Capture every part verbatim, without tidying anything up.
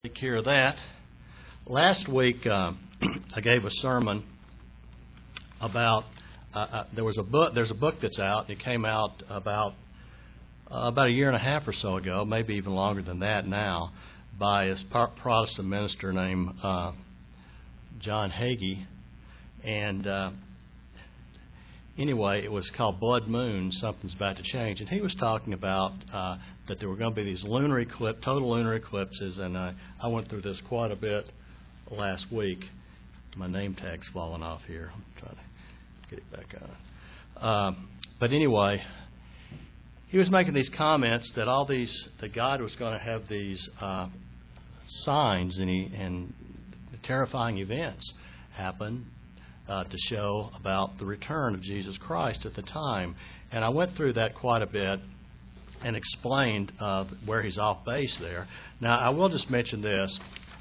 Take care of that. Last week, uh, I gave a sermon about uh, uh, there was a book. There's a book that's out. It came out about uh, about a year and a half or so ago, maybe even longer than that now, by a Protestant minister named uh, John Hagee. And uh, anyway, it was called Blood Moon. Something's about to change, and he was talking about uh, that there were going to be these lunar eclipse, total lunar eclipses, and uh, I went through this quite a bit last week. My name tag's falling off here. I'm trying to get it back on. Um, but anyway, he was making these comments that all these that God was going to have these uh, signs and, he, and terrifying events happen uh, to show about the return of Jesus Christ at the time. And I went through that quite a bit and explained uh, where he's off base there. Now, I will just mention this.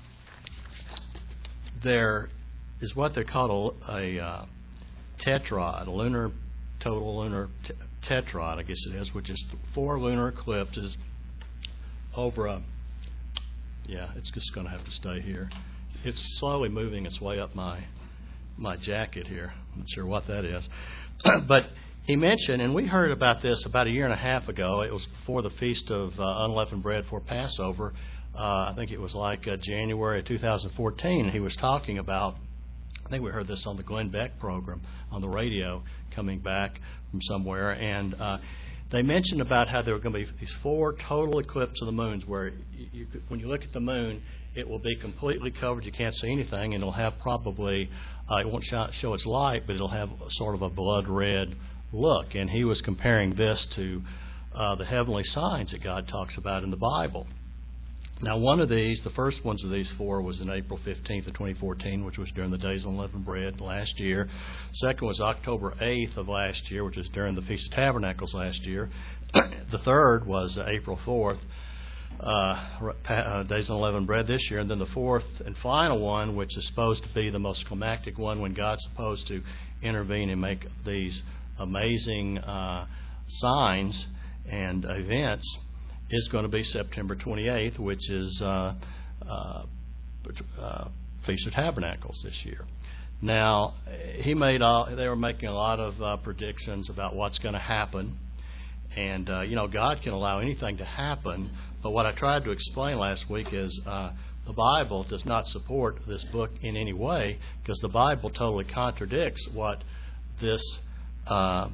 There is what they call a, a uh, tetrad, a lunar, total lunar t- tetrad, I guess it is, which is four lunar eclipses over a, yeah, it's just going to have to stay here. It's slowly moving its way up my my jacket here. I'm not sure what that is. But he mentioned, and we heard about this about a year and a half ago. It was before the Feast of uh, Unleavened Bread for Passover. Uh, I think it was like uh, January of two thousand fourteen. He was talking about, I think we heard this on the Glenn Beck program on the radio coming back from somewhere, and uh, they mentioned about how there were going to be these four total eclipses of the moons where you, you, when you look at the moon, it will be completely covered. You can't see anything, and it'll have probably, uh, it won't show, show its light, but it'll have sort of a blood red look. And he was comparing this to uh, the heavenly signs that God talks about in the Bible. Now, one of these, the first ones of these four, was in April fifteenth of twenty fourteen, which was during the Days of Unleavened Bread last year. Second was October eighth of last year, which was during the Feast of Tabernacles last year. The third was uh, April fourth. Uh, uh, Days of Unleavened Bread this year, and then the fourth and final one, which is supposed to be the most climactic one when God's supposed to intervene and make these amazing uh, signs and events, is going to be September twenty-eighth, which is uh, uh, uh, Feast of Tabernacles this year. Now, he made all, they were making a lot of uh, predictions about what's going to happen. And, uh, you know, God can allow anything to happen. But what I tried to explain last week is uh, the Bible does not support this book in any way, because the Bible totally contradicts what this uh,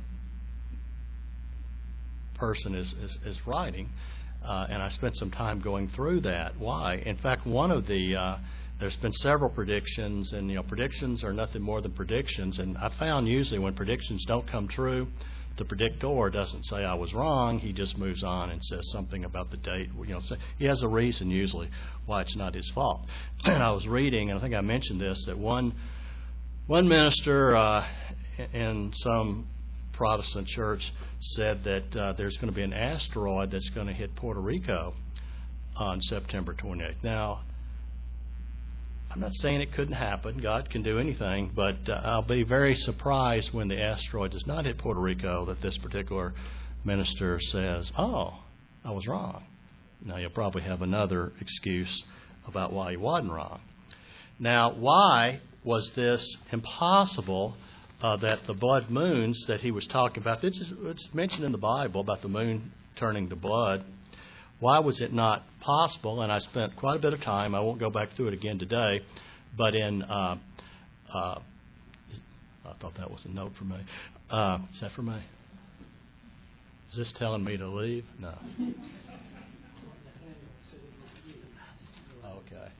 person is, is, is writing. Uh, and I spent some time going through that. Why? In fact, one of the, uh, there's been several predictions, and, you know, predictions are nothing more than predictions. And I found usually when predictions don't come true, the predictor doesn't say I was wrong. He just moves on and says something about the date. You know, he has a reason usually why it's not his fault. And I was reading, and I think I mentioned this, that one one minister uh, in some Protestant church said that uh, there's going to be an asteroid that's going to hit Puerto Rico on September twenty-eighth. Now, I'm not saying it couldn't happen. God can do anything, but uh, I'll be very surprised when the asteroid does not hit Puerto Rico that this particular minister says, oh, I was wrong. Now, you'll probably have another excuse about why he wasn't wrong. Now, why was this impossible, uh, that the blood moons that he was talking about, it's, just, it's mentioned in the Bible about the moon turning to blood. Why was it not possible? And I spent quite a bit of time. I won't go back through it again today. But in, uh, uh, I thought that was a note for me. Uh, is that for me? Is this telling me to leave? No. Okay.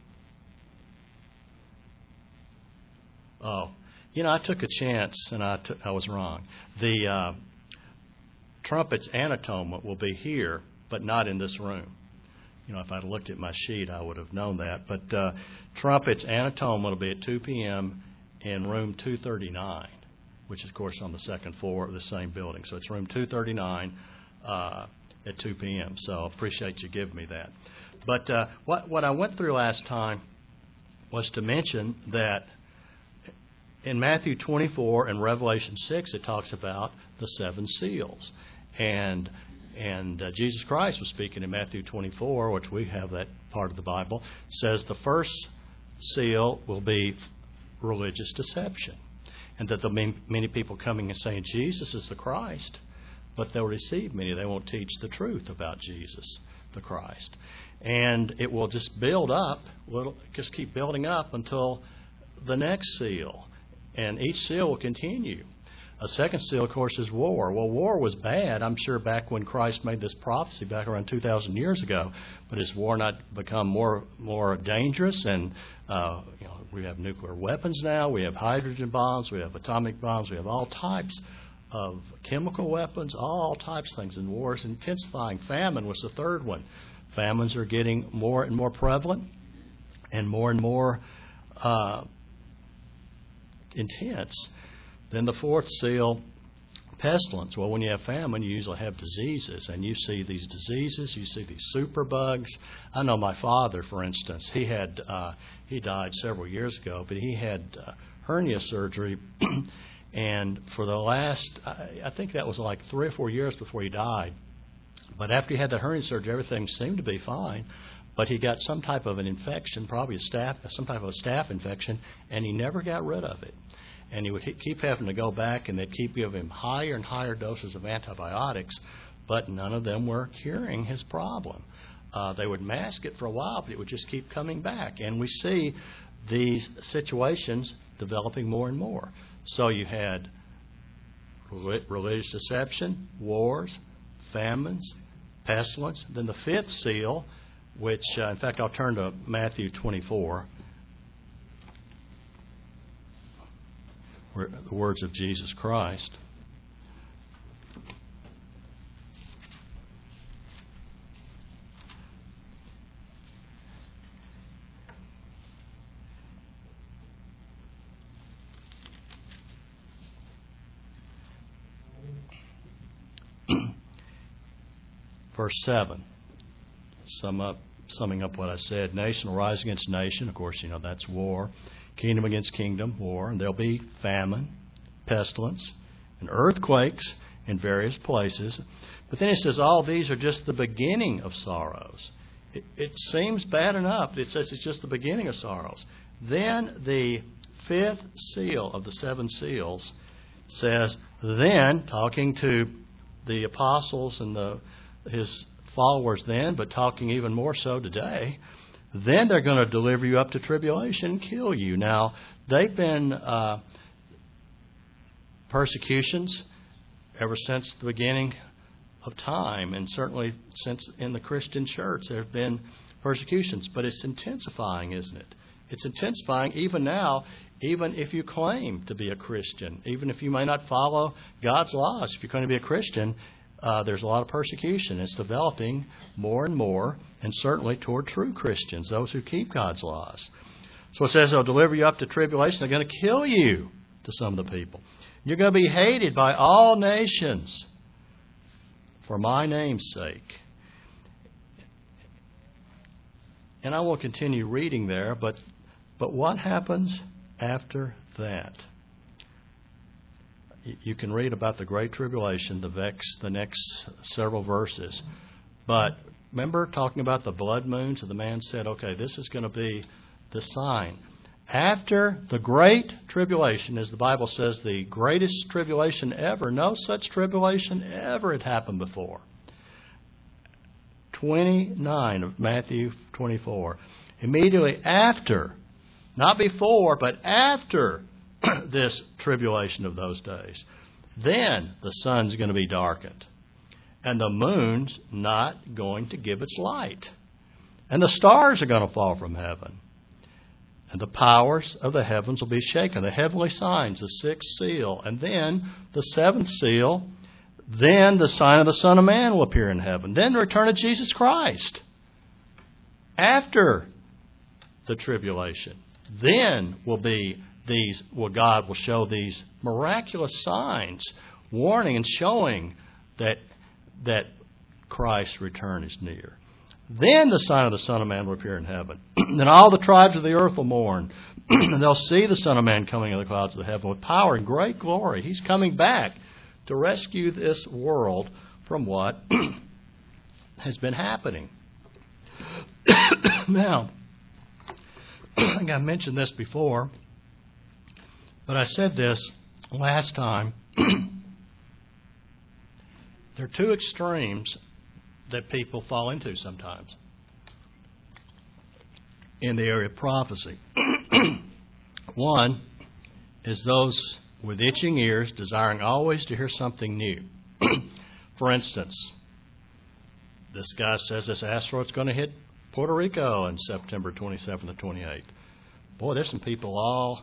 Oh, you know, I took a chance, and I, t- I was wrong. The uh, trumpets and atonement will be here, but not in this room. You know, if I'd looked at my sheet, I would have known that. But uh, trumpets and atonement will be at two p.m. in room two thirty-nine, which is, of course, on the second floor of the same building. So it's room two thirty-nine uh, at two p.m. So I appreciate you giving me that. But uh, what, what I went through last time was to mention that in Matthew twenty-four and Revelation six, it talks about the seven seals. And And uh, Jesus Christ was speaking in Matthew twenty-four, which we have that part of the Bible, says the first seal will be religious deception. And that there'll be many people coming and saying Jesus is the Christ, but they'll receive many. They won't teach the truth about Jesus, the Christ. And it will just build up, will just keep building up until the next seal. And each seal will continue. A second seal, of course, is war. Well, war was bad, I'm sure, back when Christ made this prophecy back around two thousand years ago. But has war not become more more dangerous? And uh, you know, we have nuclear weapons now. We have hydrogen bombs. We have atomic bombs. We have all types of chemical weapons, all types of things. And war is intensifying. Famine was the third one. Famines are getting more and more prevalent and more and more uh, intense. Then the fourth seal, pestilence. Well, when you have famine, you usually have diseases. And you see these diseases, you see these superbugs. I know my father, for instance, he had uh, he died several years ago, but he had uh, hernia surgery. And for the last, I, I think that was like three or four years before he died. But after he had the hernia surgery, everything seemed to be fine. But he got some type of an infection, probably a staph, some type of a staph infection, and he never got rid of it. And he would keep having to go back, and they'd keep giving him higher and higher doses of antibiotics, but none of them were curing his problem. Uh, they would mask it for a while, but it would just keep coming back. And we see these situations developing more and more. So you had religious deception, wars, famines, pestilence. Then the fifth seal, which, uh, in fact, I'll turn to Matthew twenty-four. The words of Jesus Christ. Verse seven. Sum up, summing up what I said. Nation will rise against nation. Of course, you know that's war. Kingdom against kingdom, war, and there'll be famine, pestilence, and earthquakes in various places. But then it says all these are just the beginning of sorrows. It, it seems bad enough, but it says it's just the beginning of sorrows. Then the fifth seal of the seven seals says, then, talking to the apostles and the his followers then, but talking even more so today, then they're going to deliver you up to tribulation and kill you. Now, they've been uh, persecutions ever since the beginning of time, and certainly since in the Christian church there have been persecutions. But it's intensifying, isn't it? It's intensifying even now, even if you claim to be a Christian, even if you may not follow God's laws. If you're going to be a Christian, Uh, there's a lot of persecution. It's developing more and more, and certainly toward true Christians, those who keep God's laws. So it says they'll deliver you up to tribulation. They're going to kill you, to some of the people. You're going to be hated by all nations for my name's sake. And I won't continue reading there, but but what happens after that? You can read about the Great Tribulation, the vex, the next several verses. But remember talking about the blood moons, and the man said, okay, this is going to be the sign. After the Great Tribulation, as the Bible says, the greatest tribulation ever, no such tribulation ever had happened before. twenty-nine of Matthew twenty-four. Immediately after, not before, but after this tribulation of those days, then the sun's going to be darkened, and the moon's not going to give its light, and the stars are going to fall from heaven, and the powers of the heavens will be shaken. The heavenly signs, the sixth seal, and then the seventh seal. Then the sign of the Son of Man will appear in heaven. Then the return of Jesus Christ after the tribulation. Then will be these, well, God will show these miraculous signs, warning and showing that that Christ's return is near. Then the sign of the Son of Man will appear in heaven. Then all the tribes of the earth will mourn. And they'll see the Son of Man coming in the clouds of the heaven with power and great glory. He's coming back to rescue this world from what has been happening. Now, I think I mentioned this before, but I said this last time. There are two extremes that people fall into sometimes in the area of prophecy. One is those with itching ears, desiring always to hear something new. For instance, this guy says this asteroid's going to hit Puerto Rico on September twenty-seventh or twenty-eighth. Boy, there's some people all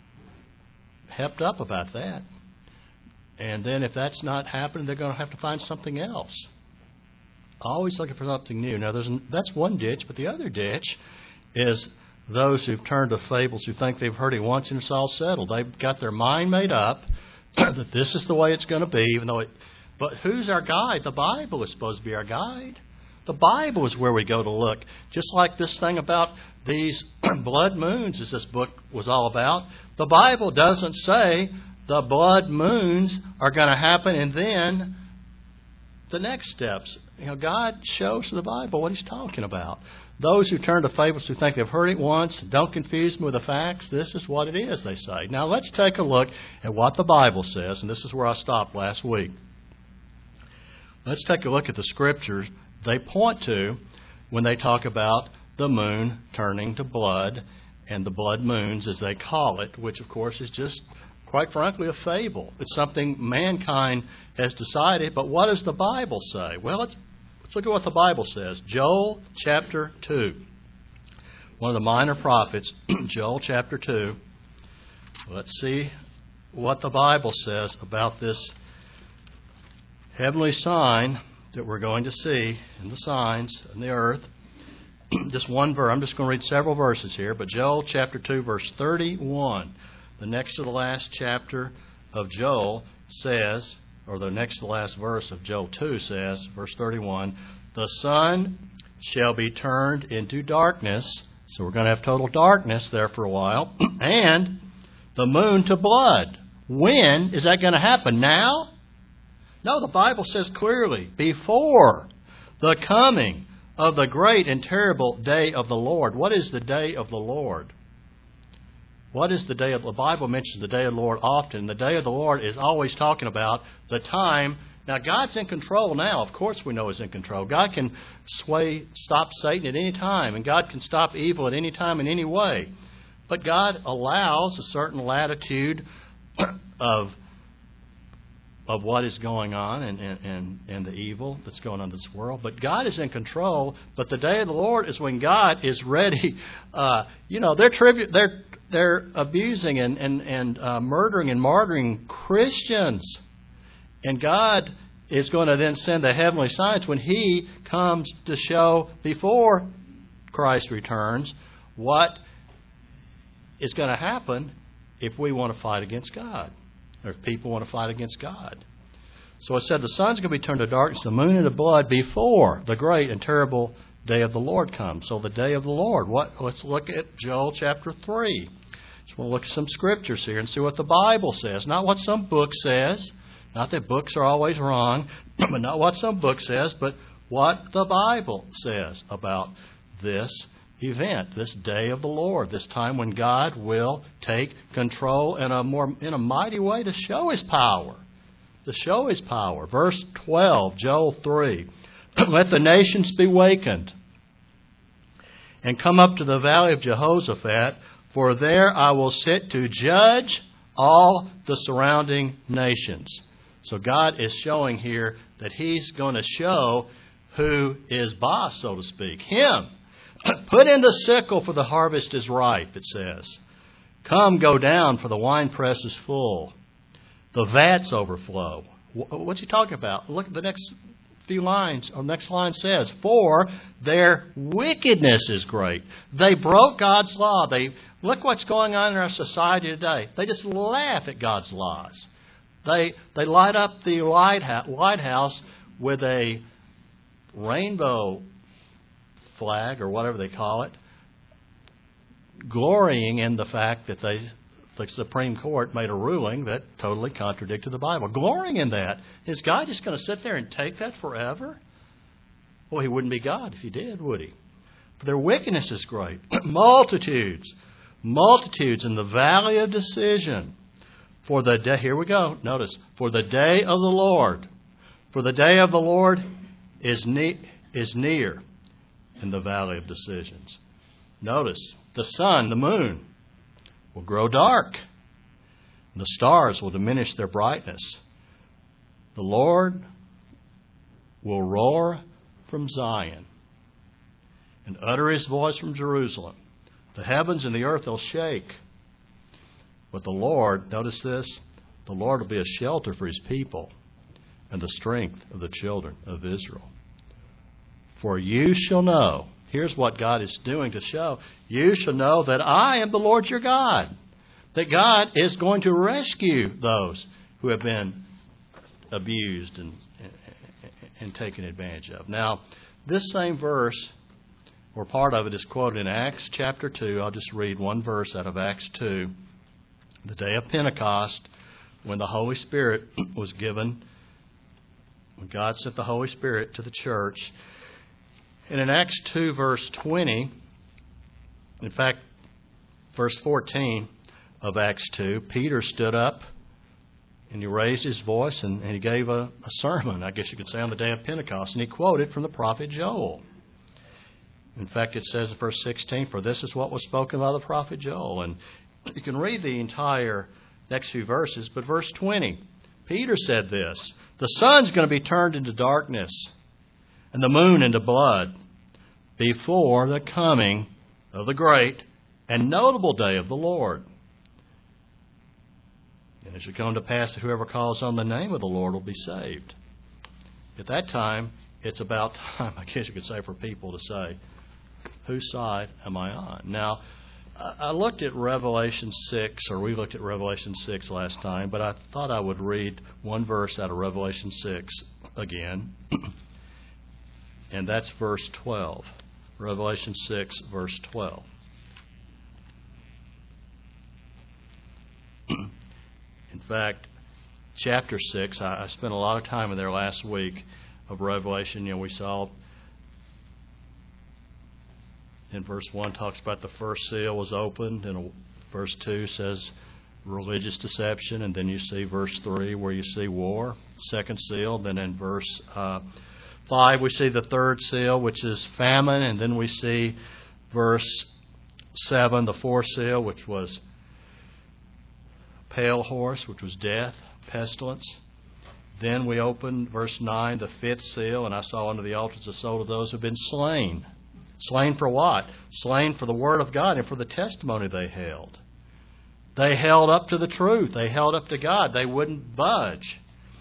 hepped up about that. And then if that's not happening, they're going to have to find something else. Always looking for something new. Now, there's that's one ditch, but the other ditch is those who've turned to fables, who think they've heard it once and it's all settled. They've got their mind made up that this is the way it's going to be, even though it. But who's our guide? The Bible is supposed to be our guide. The Bible is where we go to look. Just like this thing about these blood moons, as this book was all about, the Bible doesn't say the blood moons are going to happen and then the next steps. You know, God shows in the Bible what He's talking about. Those who turn to fables, who think they've heard it once, don't confuse me with the facts. This is what it is, they say. Now let's take a look at what the Bible says, and this is where I stopped last week. Let's take a look at the scriptures they point to when they talk about the moon turning to blood, and the blood moons, as they call it, which of course is just, quite frankly, a fable. It's something mankind has decided, but what does the Bible say? Well, let's, let's look at what the Bible says. Joel chapter two. One of the minor prophets, Joel chapter two. Let's see what the Bible says about this heavenly sign that we're going to see in the signs in the earth. Just one verse. I'm just going to read several verses here, but Joel chapter two, verse thirty-one, the next to the last chapter of Joel says, or the next to the last verse of Joel two says, verse thirty-one, the sun shall be turned into darkness. So we're going to have total darkness there for a while. And the moon to blood. When is that going to happen? Now? No, the Bible says clearly, before the coming of the great and terrible day of the Lord. What is the day of the Lord? What is the day of the Bible mentions the day of the Lord often. The day of the Lord is always talking about the time. Now, God's in control now. Of course we know He's in control. God can sway, stop Satan at any time, and God can stop evil at any time in any way. But God allows a certain latitude of of what is going on and, and, and the evil that's going on in this world. But God is in control. But the day of the Lord is when God is ready. Uh, you know, they're tribu- they're they're abusing and and and uh, murdering and martyring Christians, and God is going to then send the heavenly signs when He comes to show before Christ returns what is going to happen if we want to fight against God. Or if people want to fight against God. So it said the sun's going to be turned to darkness, the moon into blood before the great and terrible day of the Lord comes. So the day of the Lord. What? Let's look at Joel chapter three. Just want to look at some scriptures here and see what the Bible says. Not what some book says. Not that books are always wrong. But not what some book says. But what the Bible says about this event, this day of the Lord, this time when God will take control in a more in a mighty way to show His power. To show His power. Verse twelve, Joel three. Let the nations be wakened and come up to the valley of Jehoshaphat, for there I will sit to judge all the surrounding nations. So God is showing here that He's going to show who is boss, so to speak. Him. Put in the sickle, for the harvest is ripe, it says. Come, go down, for the winepress is full. The vats overflow. What's he talking about? Look at the next few lines. Or next line says, for their wickedness is great. They broke God's law. They look what's going on in our society today. They just laugh at God's laws. They they light up the lighthouse with a rainbow flag or whatever they call it, glorying in the fact that they the Supreme Court made a ruling that totally contradicted the Bible. Glorying in that. Is God just going to sit there and take that forever? Well, he wouldn't be God if he did, would he? For their wickedness is great. multitudes, multitudes in the valley of decision. For the day, here we go, notice, for the day of the Lord. For the day of the Lord is, ne- is near in the valley of decisions. Notice, the sun, the moon, will grow dark. And the stars will diminish their brightness. The Lord will roar from Zion and utter his voice from Jerusalem. The heavens and the earth will shake. But the Lord, notice this, the Lord will be a shelter for his people and the strength of the children of Israel. For you shall know, here's what God is doing to show, you shall know that I am the Lord your God. That God is going to rescue those who have been abused and, and, and taken advantage of. Now, this same verse, or part of it, is quoted in Acts chapter two. I'll just read one verse out of Acts two. The day of Pentecost, when the Holy Spirit was given, when God sent the Holy Spirit to the church. And in Acts two, verse twenty, in fact, verse fourteen of Acts two, Peter stood up and he raised his voice and, and he gave a, a sermon, I guess you could say, on the day of Pentecost. And he quoted from the prophet Joel. In fact, it says in verse sixteen, for this is what was spoken by the prophet Joel. And you can read the entire next few verses, but verse twenty, Peter said this, the sun's going to be turned into darkness and the moon into blood before the coming of the great and notable day of the Lord. And it shall come to pass that whoever calls on the name of the Lord will be saved. At that time, it's about time, I guess you could say, for people to say, whose side am I on? Now, I looked at Revelation six, or we looked at Revelation six last time, but I thought I would read one verse out of Revelation six again. And that's verse twelve. Revelation six, verse twelve. In fact, chapter six, I, I spent a lot of time in there last week of Revelation. You know, we saw in verse one talks about the first seal was opened, and verse two says religious deception, and then you see verse three where you see war, second seal. Then in verse uh, five we see the third seal, which is famine, and then we see verse seven, the fourth seal, which was pale horse, which was death, pestilence. Then we opened verse nine, the fifth seal, and I saw under the altars the soul of those who have been slain. Slain for what? Slain for the word of God and for the testimony they held. They held up to the truth. They held up to God. They wouldn't budge.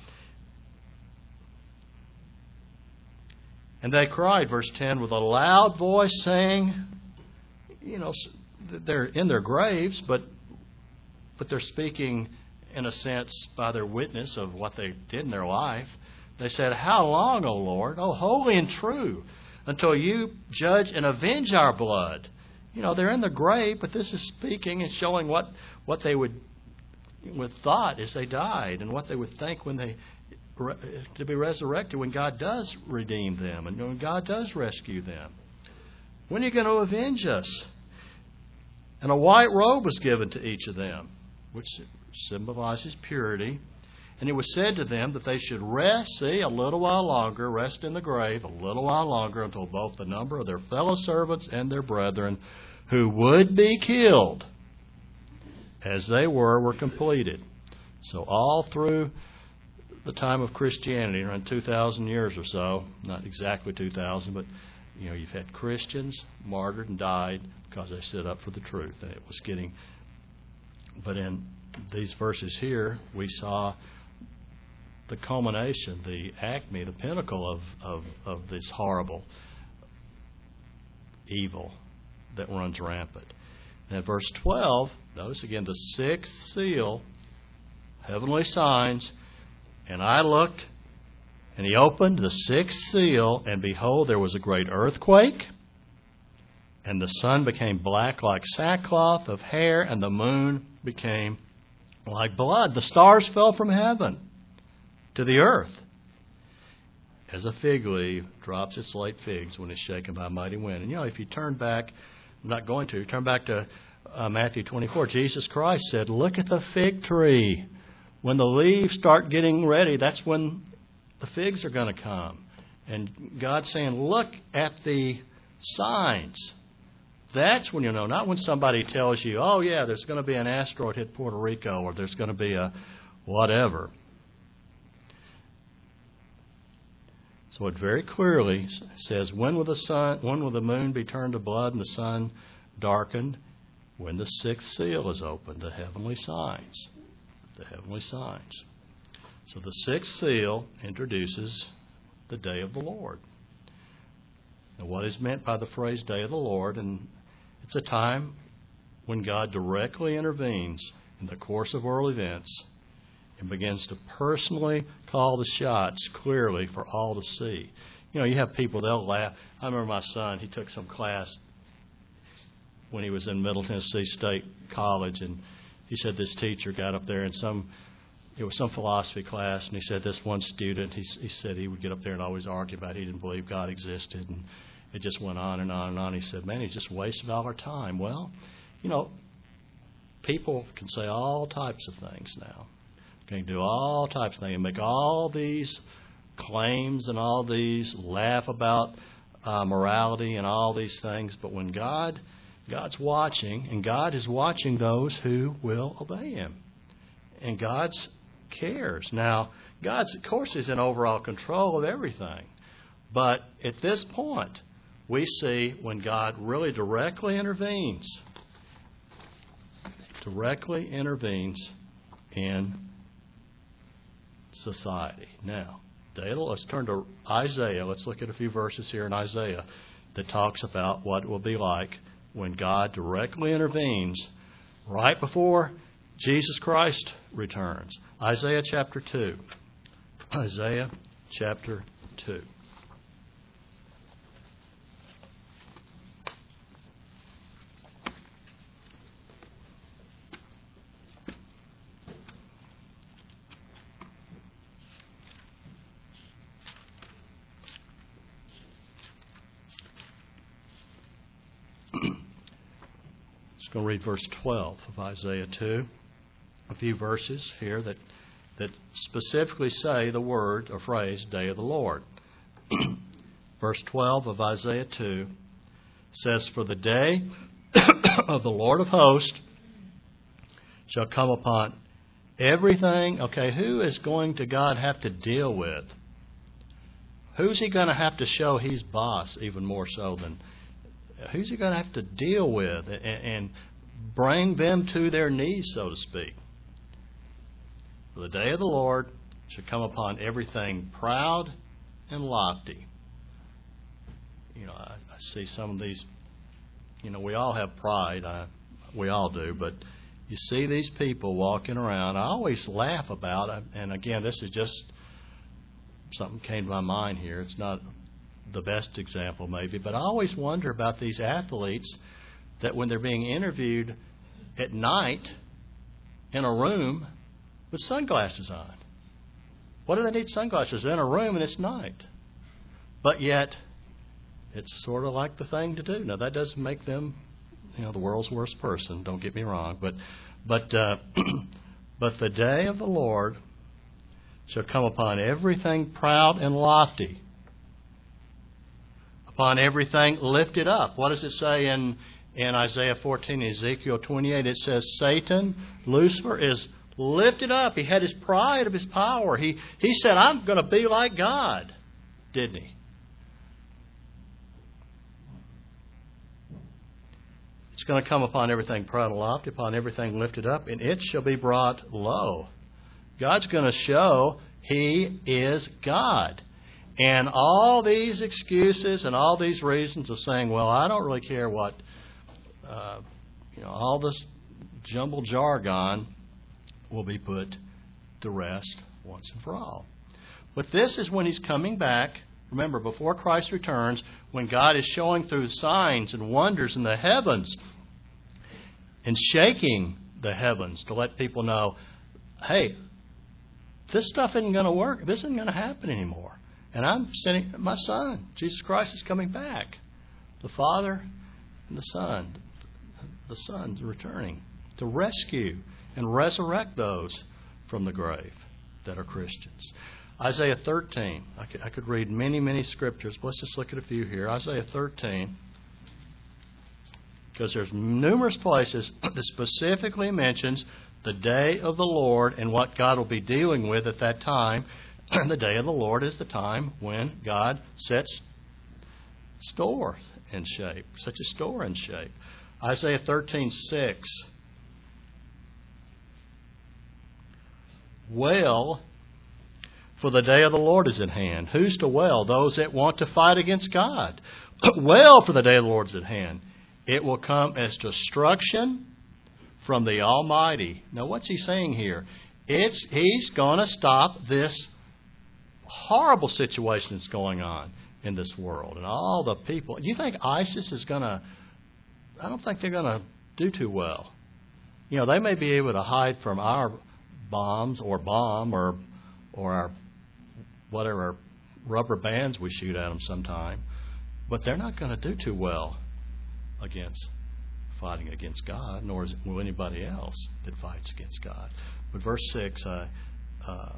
And they cried, verse ten, with a loud voice saying, you know, they're in their graves, but but they're speaking, in a sense, by their witness of what they did in their life. They said, how long, O Lord, O holy and true, until you judge and avenge our blood? You know, they're in the grave, but this is speaking and showing what, what they would, would thought as they died, and what they would think when they to be resurrected, when God does redeem them and when God does rescue them. When are you going to avenge us? And a white robe was given to each of them, which symbolizes purity. And it was said to them that they should rest, see, a little while longer, rest in the grave a little while longer, until both the number of their fellow servants and their brethren who would be killed as they were, were completed. So all through the time of Christianity, around two thousand years or so, not exactly two thousand, but you know, you've had Christians martyred and died because they stood up for the truth. And it was getting, but in these verses here, we saw the culmination, the acme, the pinnacle of, of, of this horrible evil that runs rampant. And in verse twelve, notice again the sixth seal, heavenly signs. And I looked, and he opened the sixth seal, and behold, there was a great earthquake, and the sun became black like sackcloth of hair, and the moon became like blood. The stars fell from heaven to the earth, as a fig leaf drops its late figs when it's shaken by a mighty wind. And, you know, if you turn back, I'm not going to, turn back to uh, Matthew twenty-four, Jesus Christ said, look at the fig tree. When the leaves start getting ready, that's when the figs are going to come. And God's saying, look at the signs. That's when you know, not when somebody tells you, oh, yeah, there's going to be an asteroid hit Puerto Rico, or there's going to be a whatever. So it very clearly says, when will the sun, when will the moon be turned to blood and the sun darkened? When the sixth seal is opened, the heavenly signs. The heavenly signs. So the sixth seal introduces the day of the Lord. Now, what is meant by the phrase day of the Lord? And it's a time when God directly intervenes in the course of world events and begins to personally call the shots clearly for all to see. You know, you have people, they'll laugh. I remember my son, he took some class when he was in Middle Tennessee State College, and he said this teacher got up there and some, it was some philosophy class, and he said this one student, he, he said he would get up there and always argue about he didn't believe God existed, and it just went on and on and on. He said, man, he just wasted all our time. Well, you know, people can say all types of things now. Can do all types of things and make all these claims and all these, laugh about uh, morality and all these things. But when God, God's watching, and God is watching those who will obey Him. And God cares. Now, God's, of course, is in overall control of everything. But at this point, we see when God really directly intervenes, directly intervenes in society. Now, Dale, let's turn to Isaiah. Let's look at a few verses here in Isaiah that talks about what it will be like when God directly intervenes right before Jesus Christ returns. Isaiah chapter two. Isaiah chapter two. Going to read verse twelve of Isaiah two. A few verses here that that specifically say the word or phrase, day of the Lord. Verse twelve of Isaiah two says, for the day of the Lord of hosts shall come upon everything. Okay, who is going to God have to deal with? Who's He going to have to show He's boss even more so than who's He going to have to deal with and, and bring them to their knees, so to speak? For the day of the Lord shall come upon everything proud and lofty. You know, I, I see some of these, you know, we all have pride. I, we all do. But you see these people walking around. I always laugh about, and again, this is just something came to my mind here. It's not the best example maybe, but I always wonder about these athletes that when they're being interviewed at night in a room with sunglasses on. What do they need sunglasses? They're in a room and it's night. But yet, it's sort of like the thing to do. Now, that doesn't make them, you know, the world's worst person, don't get me wrong, but but uh, but the day of the Lord shall come upon everything proud and lofty, upon everything lifted up. What does it say in, in Isaiah fourteen, Ezekiel twenty-eight? It says Satan, Lucifer, is lifted up. He had his pride of his power. He, he said, I'm going to be like God, didn't he? It's going to come upon everything proud and lofty, upon everything lifted up, and it shall be brought low. God's going to show He is God. And all these excuses and all these reasons of saying, well, I don't really care what, uh, you know, all this jumbled jargon will be put to rest once and for all. But this is when He's coming back. Remember, before Christ returns, when God is showing through signs and wonders in the heavens and shaking the heavens to let people know, hey, this stuff isn't going to work. This isn't going to happen anymore. And I'm sending my Son. Jesus Christ is coming back. The Father and the Son. The Son's returning to rescue and resurrect those from the grave that are Christians. Isaiah thirteen. I could, I could read many, many scriptures, but let's just look at a few here. Isaiah thirteen. Because there's numerous places that specifically mentions the day of the Lord and what God will be dealing with at that time. The day of the Lord is the time when God sets store in shape, such a store in shape. Isaiah thirteen six. Wail, for the day of the Lord is at hand. Who's to wail? Those that want to fight against God. Wail, for the day of the Lord is at hand. It will come as destruction from the Almighty. Now, what's he saying here? It's He's going to stop this horrible situation that's going on in this world. And all the people. Do you think ISIS is going to... I don't think they're going to do too well. You know, they may be able to hide from our bombs or bomb or or our whatever rubber bands we shoot at them sometime. But they're not going to do too well against fighting against God, nor is it anybody else that fights against God. But verse six, uh, uh,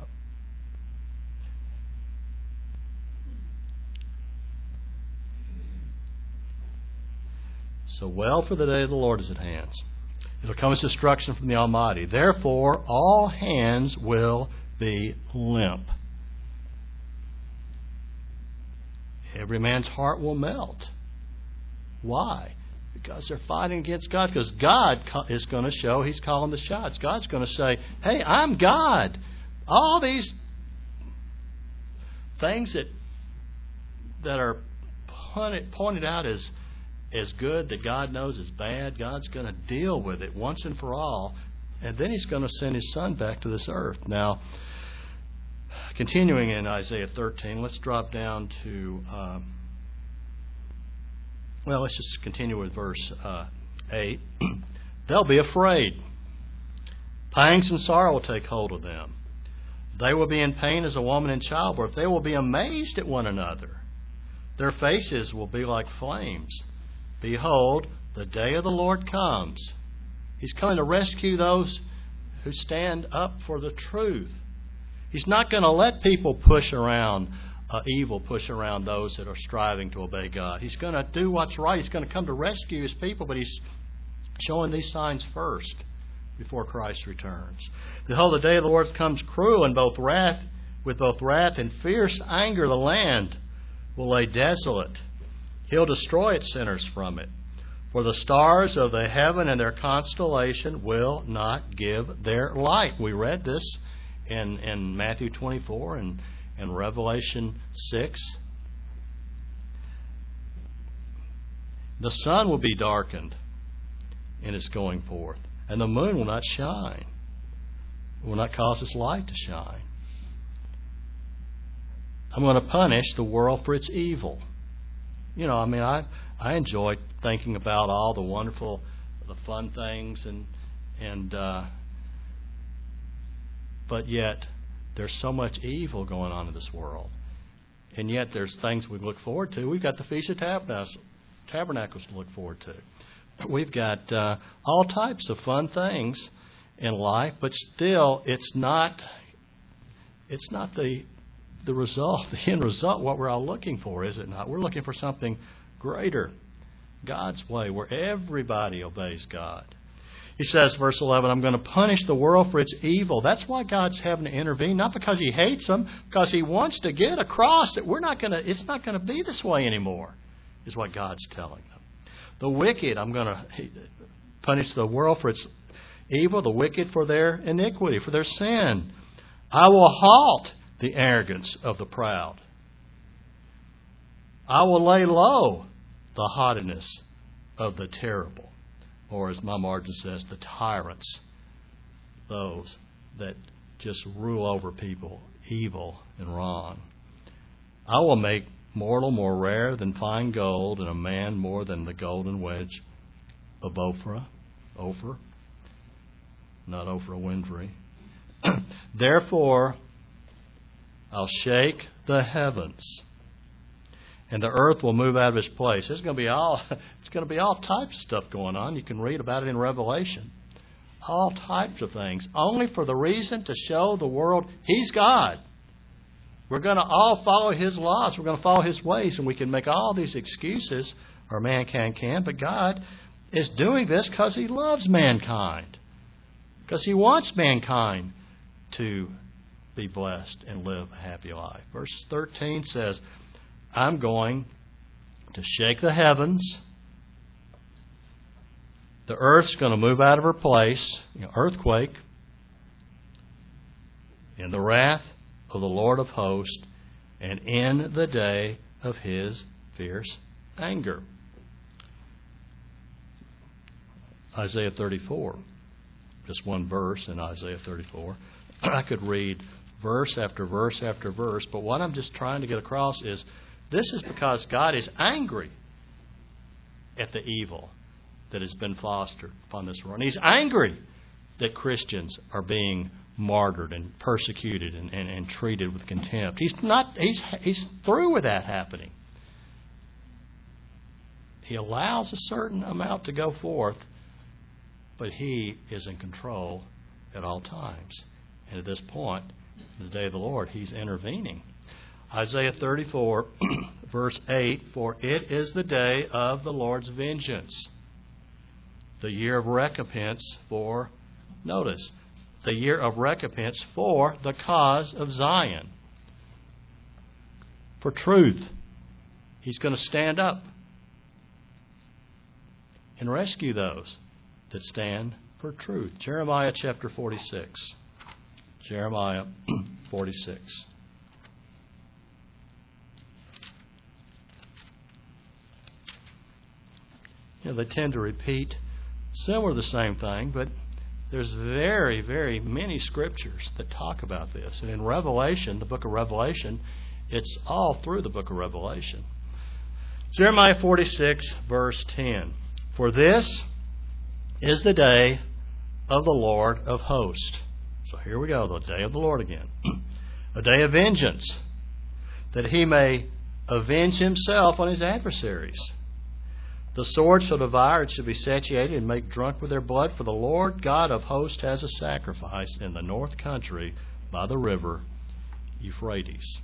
so well for the day of the Lord is at hand. It'll come as destruction from the Almighty. Therefore, all hands will be limp. Every man's heart will melt. Why? Because they're fighting against God. Because God is going to show He's calling the shots. God's going to say, hey, I'm God. All these things that that are pointed, pointed out as, as good that God knows is bad, God's going to deal with it once and for all. And then He's going to send His Son back to this earth. Now, continuing in Isaiah thirteen, let's drop down to... Um, Well, let's just continue with verse uh, eight. They'll be afraid. Pangs and sorrow will take hold of them. They will be in pain as a woman in childbirth. They will be amazed at one another. Their faces will be like flames. Behold, the day of the Lord comes. He's coming to rescue those who stand up for the truth. He's not going to let people push around Uh, evil push around those that are striving to obey God. He's going to do what's right. He's going to come to rescue His people, but He's showing these signs first before Christ returns. Behold, the day of the Lord comes cruel, and both wrath, with both wrath and fierce anger, the land will lay desolate. He'll destroy its sinners from it. For the stars of the heaven and their constellation will not give their light. We read this in, in Matthew twenty-four and in Revelation six. The sun will be darkened in its going forth, and the moon will not shine. It will not cause its light to shine. I'm going to punish the world for its evil. You know, I mean, I I enjoy thinking about all the wonderful, the fun things, and and uh, but yet there's so much evil going on in this world. And yet there's things we look forward to. We've got the Feast of Tabernacles, tabernacles to look forward to. We've got uh, all types of fun things in life, but still it's not it's not the the result, the end result, what we're all looking for, is it not? We're looking for something greater, God's way, where everybody obeys God. He says, verse eleven, I'm going to punish the world for its evil. That's why God's having to intervene, not because He hates them, because He wants to get across that we're not going to. It's not going to be this way anymore, is what God's telling them. The wicked, I'm going to punish the world for its evil, the wicked for their iniquity, for their sin. I will halt the arrogance of the proud. I will lay low the haughtiness of the terrible. Or as my margin says, the tyrants, those that just rule over people, evil and wrong. I will make mortal more rare than fine gold, and a man more than the golden wedge of Ophir. Ophir. not Oprah Winfrey. Therefore, I'll shake the heavens, and the earth will move out of its place. There's going to be all it's going to be all types of stuff going on. You can read about it in Revelation. All types of things, only for the reason to show the world He's God. We're going to all follow His laws. We're going to follow His ways, and we can make all these excuses, or mankind can, but God is doing this because He loves mankind, because He wants mankind to be blessed and live a happy life. Verse thirteen says, I'm going to shake the heavens. The earth's going to move out of her place, you know, earthquake, in the wrath of the Lord of hosts, and in the day of His fierce anger. Isaiah thirty-four, just one verse in Isaiah thirty-four. I could read verse after verse after verse, but what I'm just trying to get across is this is because God is angry at the evil that has been fostered upon this world. And He's angry that Christians are being martyred and persecuted and, and, and treated with contempt. He's not he's he's through with that happening. He allows a certain amount to go forth, but He is in control at all times. And at this point, the day of the Lord, He's intervening. Isaiah thirty-four, verse eight, for it is the day of the Lord's vengeance, the year of recompense for, notice, the year of recompense for the cause of Zion. For truth. He's going to stand up and rescue those that stand for truth. Jeremiah chapter forty-six. Jeremiah forty-six. You know, they tend to repeat similar to the same thing, but there's very, very many scriptures that talk about this. And in Revelation, the book of Revelation, it's all through the book of Revelation. Jeremiah forty-six, verse ten. For this is the day of the Lord of hosts. So here we go, the day of the Lord again. A day of vengeance, that He may avenge Himself on His adversaries. The sword shall devour, it shall be satiated and make drunk with their blood. For the Lord God of hosts has a sacrifice in the north country by the river Euphrates.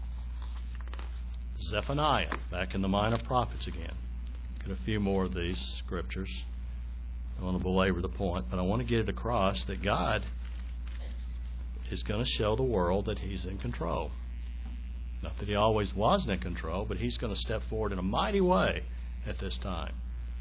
Zephaniah, back in the Minor Prophets again. Get a few more of these scriptures. I don't want to belabor the point, but I want to get it across that God is going to show the world that He's in control. Not that He always wasn't in control, but He's going to step forward in a mighty way at this time.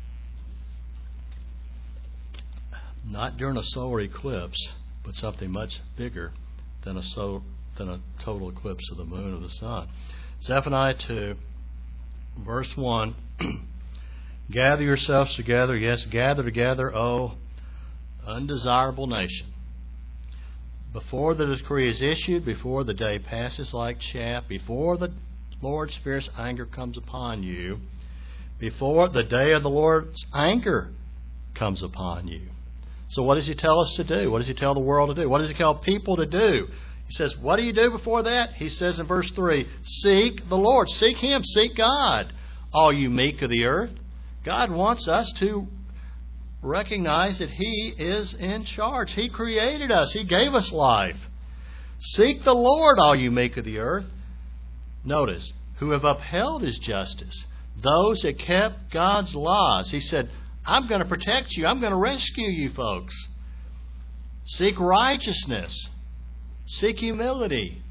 Not during a solar eclipse, but something much bigger than a so, than a total eclipse of the moon or the sun. Zephaniah two, verse one. Gather yourselves together, yes, gather together, O undesirable nation. Before the decree is issued, before the day passes like chaff, before the Lord's fierce anger comes upon you, before the day of the Lord's anger comes upon you. So what does He tell us to do? What does He tell the world to do? What does He tell people to do? He says, what do you do before that? He says in verse three, seek the Lord. Seek Him. Seek God, all you meek of the earth. God wants us to recognize that He is in charge. He created us. He gave us life. Seek the Lord, all you meek of the earth. Notice, who have upheld His justice. Those that kept God's laws. He said, I'm going to protect you. I'm going to rescue you folks. Seek righteousness. Seek humility.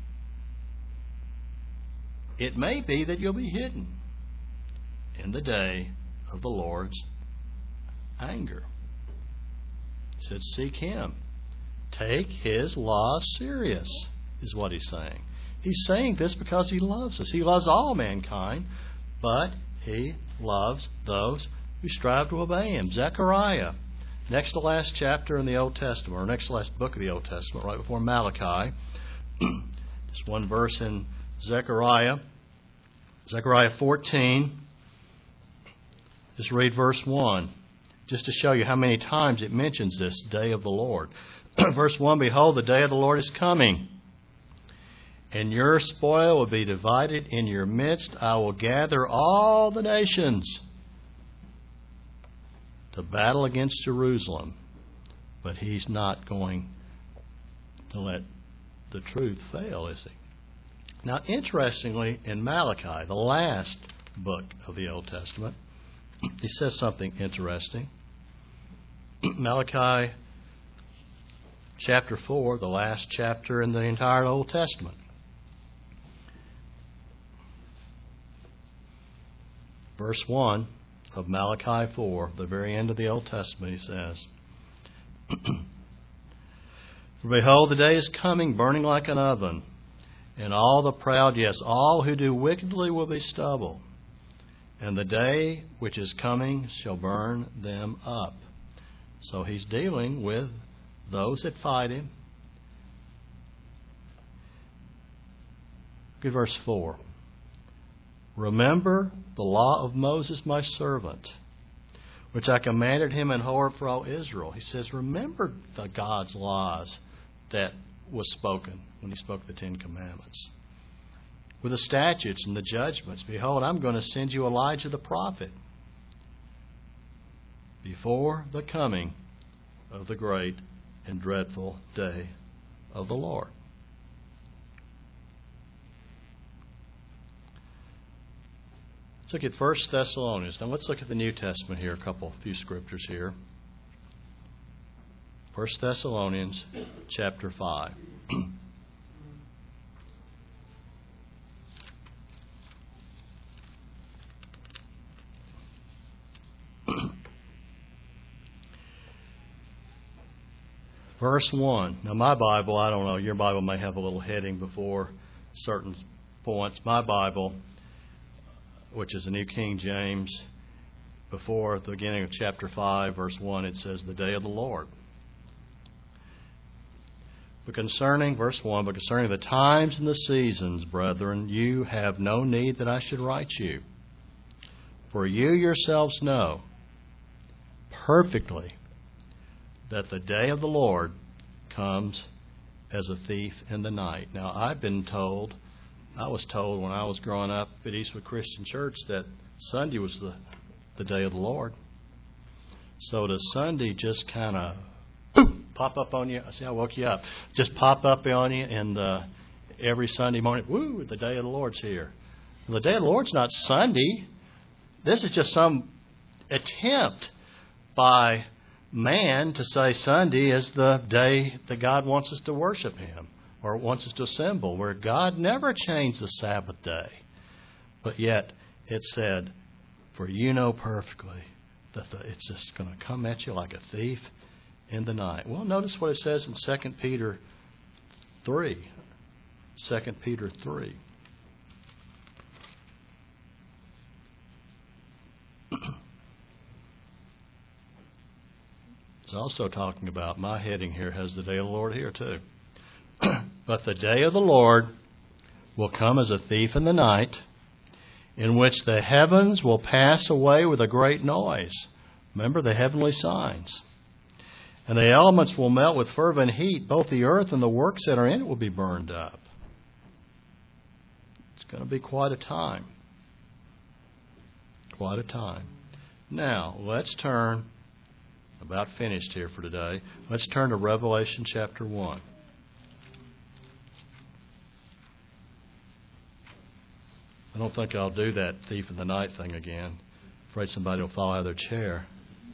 It may be that you'll be hidden in the day of the Lord's anger. He said, seek Him. Take His law serious, is what He's saying. He's saying this because He loves us. He loves all mankind, but He loves those who strive to obey Him. Zechariah, next to last chapter in the Old Testament, or next to last book of the Old Testament, right before Malachi. Just one verse in Zechariah. Zechariah fourteen. Just read verse one. just to show you how many times it mentions this day of the Lord. Verse one, behold, the day of the Lord is coming, and your spoil will be divided in your midst. I will gather all the nations to battle against Jerusalem. But he's not going to let the truth fail, is he? Now, interestingly, in Malachi, the last book of the Old Testament, he says something interesting. Malachi chapter four, the last chapter in the entire Old Testament. Verse one of Malachi four, the very end of the Old Testament, he says, for behold, the day is coming, burning like an oven, and all the proud, yes, all who do wickedly will be stubble. And the day which is coming shall burn them up. So he's dealing with those that fight him. Look at verse four. Remember the law of Moses my servant, which I commanded him in Horeb for all Israel. He says, remember the God's laws that was spoken when he spoke the Ten Commandments. With the statutes and the judgments, behold, I'm going to send you Elijah the prophet before the coming of the great and dreadful day of the Lord. Let's look at First Thessalonians. Now let's look at the New Testament here, a couple, few scriptures here. First Thessalonians chapter five. Verse one. Now my Bible, I don't know, your Bible may have a little heading before certain points. My Bible, which is the New King James, before the beginning of chapter five, verse one, it says, the day of the Lord. But concerning, verse one, but concerning the times and the seasons, brethren, you have no need that I should write you. For you yourselves know perfectly that the day of the Lord comes as a thief in the night. Now, I've been told, I was told when I was growing up at Eastwood Christian Church that Sunday was the, the day of the Lord. So does Sunday just kind of pop up on you? I see, I woke you up. Just pop up on you, and uh, every Sunday morning, woo, the day of the Lord's here. Well, the day of the Lord's not Sunday. This is just some attempt by man to say Sunday is the day that God wants us to worship Him or wants us to assemble, where God never changed the Sabbath day. But yet it said, for you know perfectly that the, it's just going to come at you like a thief in the night. Well, notice what it says in Second Peter three. Second Peter three. It's also talking about, my heading here has the day of the Lord here too. But the day of the Lord will come as a thief in the night, in which the heavens will pass away with a great noise. Remember the heavenly signs. And the elements will melt with fervent heat. Both the earth and the works that are in it will be burned up. It's going to be quite a time. Quite a time. Now, let's turn, about finished here for today, let's turn to Revelation chapter one. I don't think I'll do that thief in the night thing again. Afraid somebody will fall out of their chair.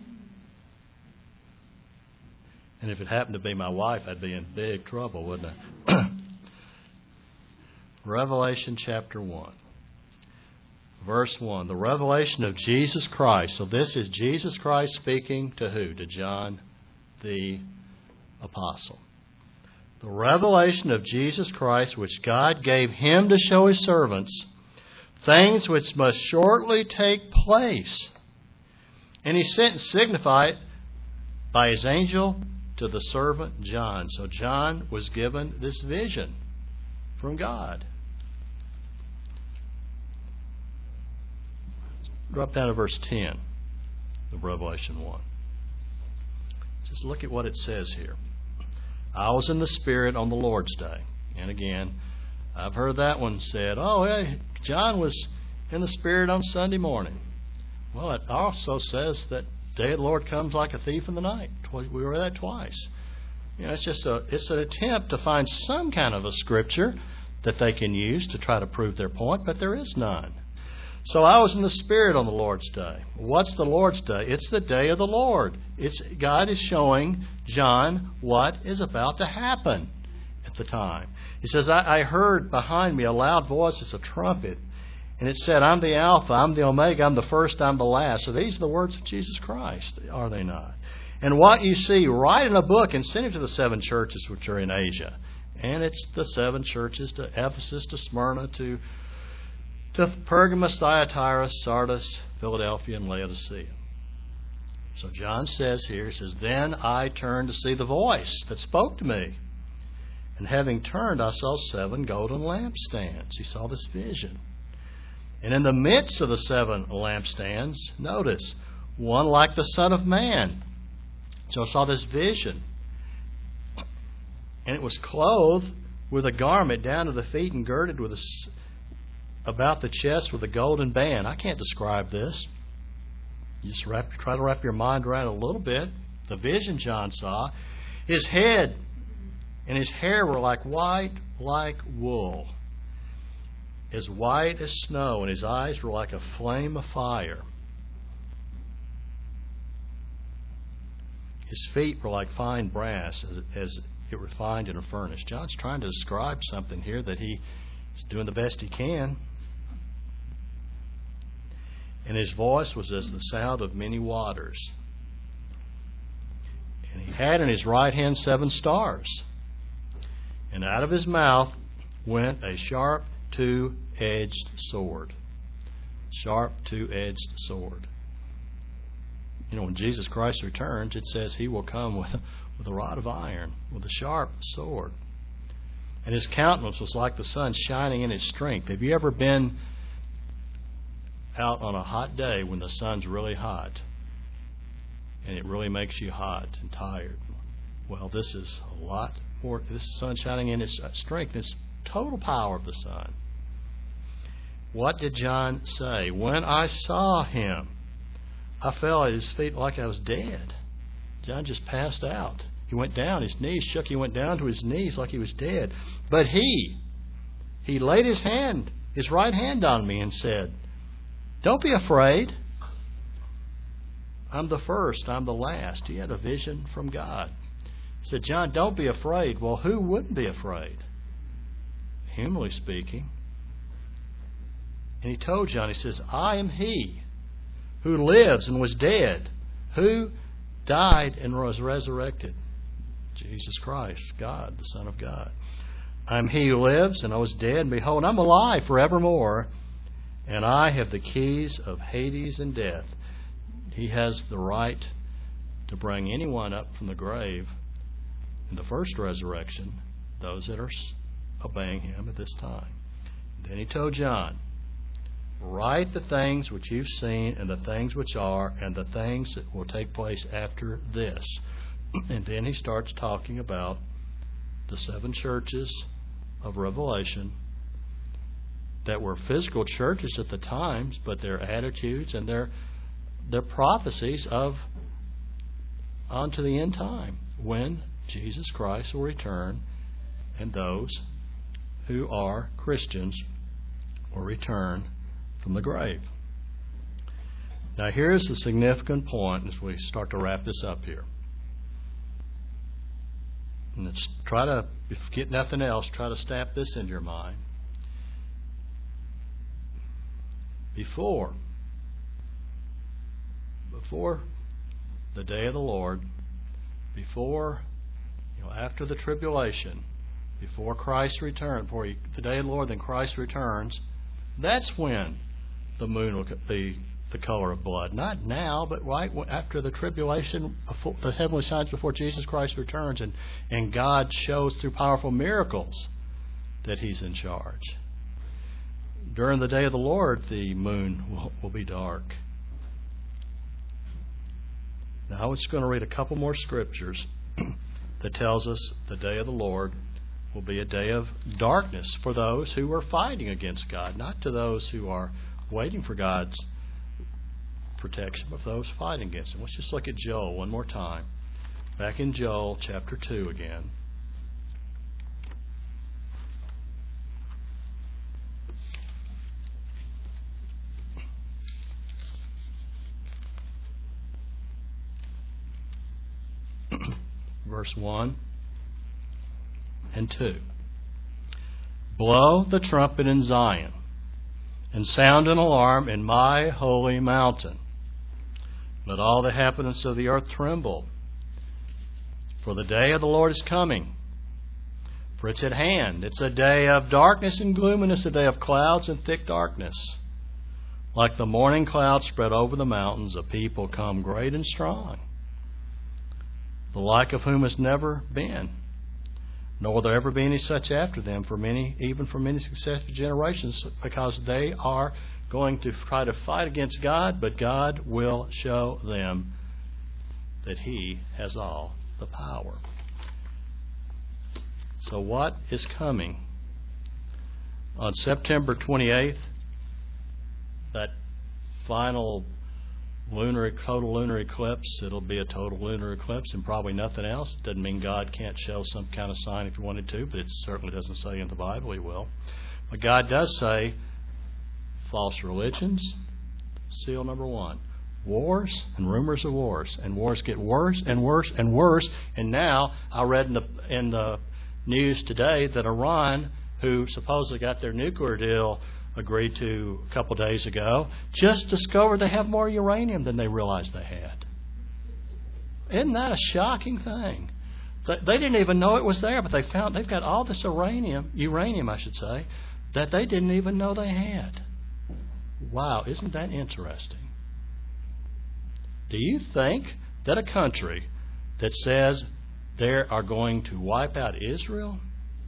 And if it happened to be my wife, I'd be in big trouble, wouldn't I? Revelation chapter one. Verse one. The revelation of Jesus Christ. So this is Jesus Christ speaking to who? To John the Apostle. The revelation of Jesus Christ, which God gave Him to show His servants things which must shortly take place. And He sent and signified it by His angel to the servant John. So John was given this vision from God. Drop down to verse ten of Revelation one. Just look at what it says here. I was in the Spirit on the Lord's day. And again, I've heard that one said, oh, hey, John was in the Spirit on Sunday morning. Well, it also says that day of the Lord comes like a thief in the night. We read that twice. You know, it's just a it's an attempt to find some kind of a scripture that they can use to try to prove their point, but there is none. So I was in the Spirit on the Lord's day. What's the Lord's day? It's the day of the Lord. It's God is showing John what is about to happen at the time. He says, I, I heard behind me a loud voice as a trumpet, and it said, I'm the Alpha, I'm the Omega, I'm the first, I'm the last. So these are the words of Jesus Christ, are they not? And what you see, write in a book and send it to the seven churches which are in Asia. And it's the seven churches, to Ephesus, to Smyrna, to, to Pergamos, Thyatira, Sardis, Philadelphia, and Laodicea. So John says here, he says, Then I turned to see the voice that spoke to me. And having turned, I saw seven golden lampstands. He saw this vision. And in the midst of the seven lampstands, notice, one like the Son of Man. So I saw this vision. And it was clothed with a garment down to the feet and girded with a, about the chest with a golden band. I can't describe this. You just wrap, try to wrap your mind around it a little bit. The vision John saw. His head and his hair were like white, like wool, as white as snow, and his eyes were like a flame of fire. His feet were like fine brass, as, as it refined in a furnace. John's trying to describe something here that he is doing the best he can. And his voice was as the sound of many waters. And he had in his right hand seven stars. And out of his mouth went a sharp two-edged sword. Sharp two-edged sword. You know, when Jesus Christ returns, it says he will come with, with a rod of iron, with a sharp sword. And his countenance was like the sun shining in its strength. Have you ever been out on a hot day when the sun's really hot and it really makes you hot and tired? Well, this is a lot more. This is sun shining in its strength. It's total power of the sun. What did John say? When I saw him, I fell at his feet like I was dead. John just passed out. He went down, his knees shook. He went down to his knees like he was dead. But he, he laid his hand, his right hand on me and said, Don't be afraid. I'm the first, I'm the last. He had a vision from God. He said, John, don't be afraid. Well, who wouldn't be afraid? Humanly speaking. And he told John, he says, I am he who lives and was dead, who died and was resurrected. Jesus Christ, God, the Son of God. I am he who lives, and I was dead, and behold, I'm alive forevermore, and I have the keys of Hades and death. He has the right to bring anyone up from the grave in the first resurrection, those that are obeying him at this time. Then he told John, write the things which you've seen, and the things which are, and the things that will take place after this. And then he starts talking about the seven churches of Revelation that were physical churches at the times, but their attitudes and their their prophecies of onto the end time when Jesus Christ will return, and those who are Christians will return from the grave. Now here's the significant point as we start to wrap this up here. And let's try to, if you get nothing else, try to stamp this into your mind. Before, before the day of the Lord, before, you know, after the tribulation, before Christ returns, before he, the day of the Lord, then Christ returns, that's when the moon will be the color of blood. Not now, but right after the tribulation, the heavenly signs before Jesus Christ returns, and, and God shows through powerful miracles that he's in charge. During the day of the Lord, the moon will, will be dark. Now, I was going to read a couple more scriptures that tells us the day of the Lord will be a day of darkness for those who are fighting against God, not to those who are waiting for God's protection, but for those fighting against Him. Let's just look at Joel one more time. Back in Joel chapter two again. Verse one and two. Blow the trumpet in Zion, and sound an alarm in my holy mountain. Let all the inhabitants of the earth tremble, for the day of the Lord is coming. For it's at hand. It's a day of darkness and gloominess, a day of clouds and thick darkness. Like the morning clouds spread over the mountains, a people come great and strong, the like of whom has never been, nor will there ever be any such after them for many, even for many successive generations, because they are going to try to fight against God, but God will show them that He has all the power. So what is coming? On September twenty-eighth, that final lunar, total lunar eclipse, it'll be a total lunar eclipse and probably nothing else. It doesn't mean God can't show some kind of sign if He wanted to, but it certainly doesn't say in the Bible He will. But God does say false religions, seal number one. Wars and rumors of wars. And wars get worse and worse and worse. And now, I read in the in the news today that Iran, who supposedly got their nuclear deal agreed to a couple days ago, just discovered they have more uranium than they realized they had. Isn't that a shocking thing? They didn't even know it was there, but they found they've got all this uranium, uranium I should say, that they didn't even know they had. Wow, isn't that interesting? Do you think that a country that says they are going to wipe out Israel,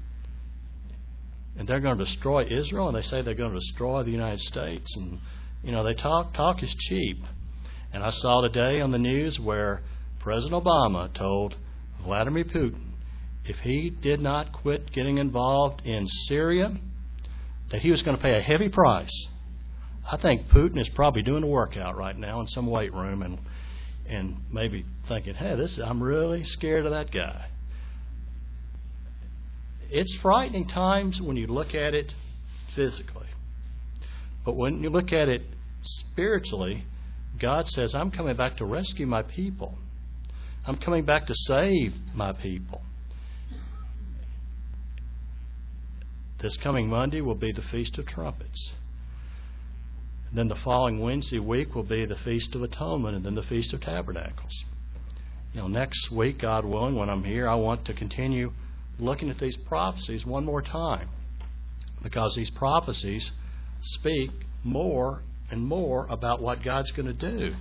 and they're going to destroy Israel, and they say they're going to destroy the United States, and you know they talk talk is cheap. And I saw today on the news where President Obama told Vladimir Putin if he did not quit getting involved in Syria, that he was going to pay a heavy price. I think Putin is probably doing a workout right now in some weight room and and maybe thinking, hey, this I'm really scared of that guy. It's frightening times when you look at it physically. But when you look at it spiritually, God says, I'm coming back to rescue my people. I'm coming back to save my people. This coming Monday will be the Feast of Trumpets. And then the following Wednesday week will be the Feast of Atonement, and then the Feast of Tabernacles. You know, next week, God willing, when I'm here, I want to continue looking at these prophecies one more time, because these prophecies speak more and more about what God's going to do.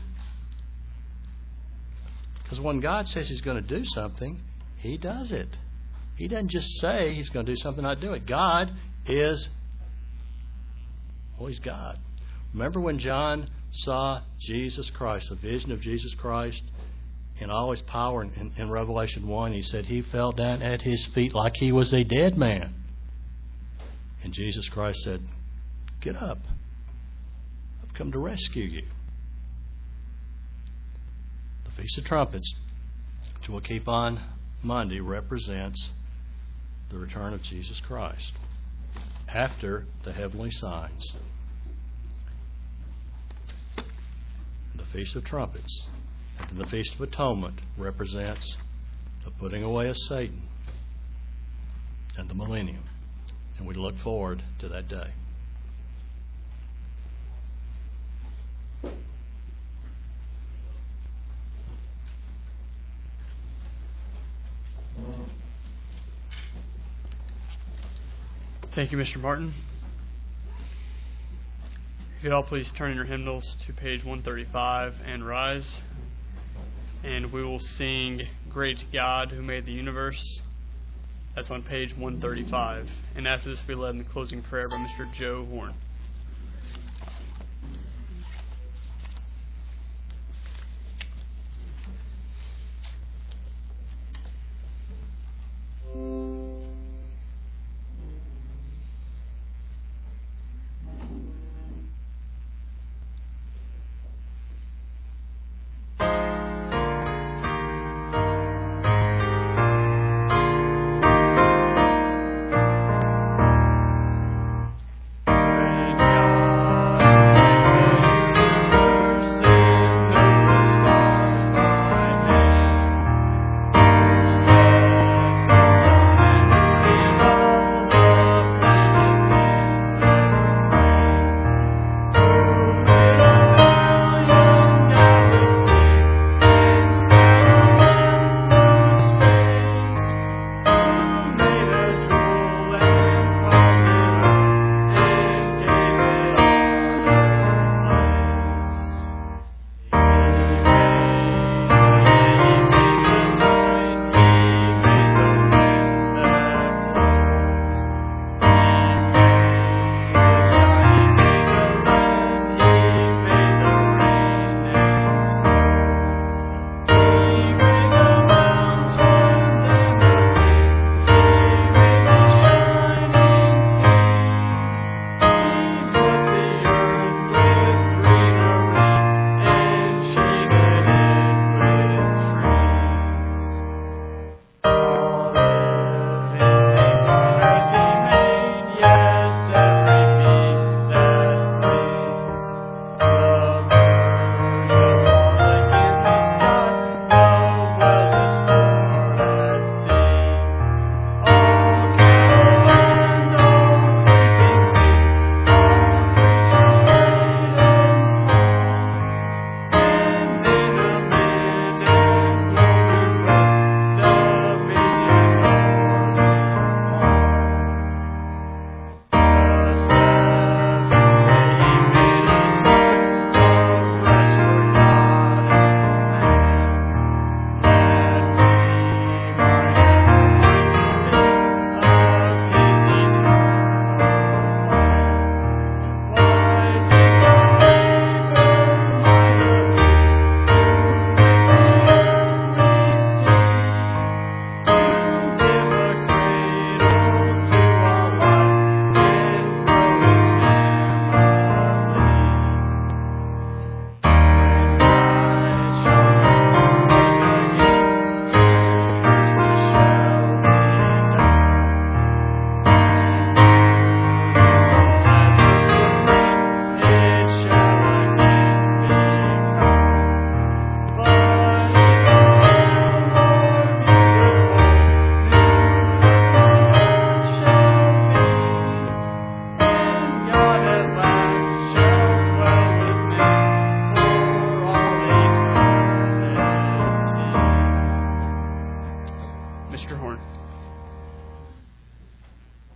Because when God says He's going to do something, He does it. He doesn't just say He's going to do something, not do it. God is, well, He's God. Remember when John saw Jesus Christ, the vision of Jesus Christ in all His power in, in, in Revelation one, he said he fell down at His feet like He was a dead man. And Jesus Christ said, get up. I've come to rescue you. The Feast of Trumpets, which we'll keep on Monday, represents the return of Jesus Christ after the heavenly signs. The Feast of Trumpets and the Feast of Atonement represents the putting away of Satan and the millennium. And we look forward to that day. Thank you, Mister Martin. If you'd all please turn in your hymnals to page one thirty-five and rise. And we will sing Great God Who Made the Universe. That's on page one thirty-five. And after this, we led in the closing prayer by Mister Joe Horn. Mister Horn.